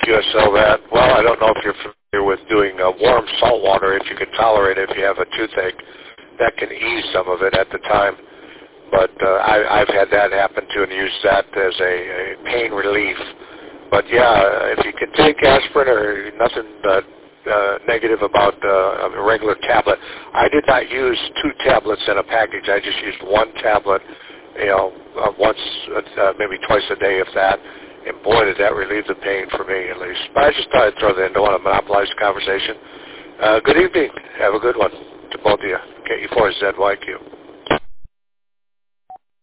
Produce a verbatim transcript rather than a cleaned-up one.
Q S L that. Well, I don't know if you're familiar with doing uh, warm salt water, if you can tolerate it, if you have a toothache. That can ease some of it at the time. But uh, I, I've had that happen too and used that as a, a pain relief. But yeah, if you can take aspirin or nothing uh, uh, negative about uh, a regular tablet. I did not use two tablets in a package. I just used one tablet, you know, uh, once, uh, maybe twice a day, if that. And boy, did that relieve the pain for me, at least. But I just thought I'd throw that in. Don't want to monopolize the conversation. Uh, good evening. Have a good one to both of you. K E four Z Y Q.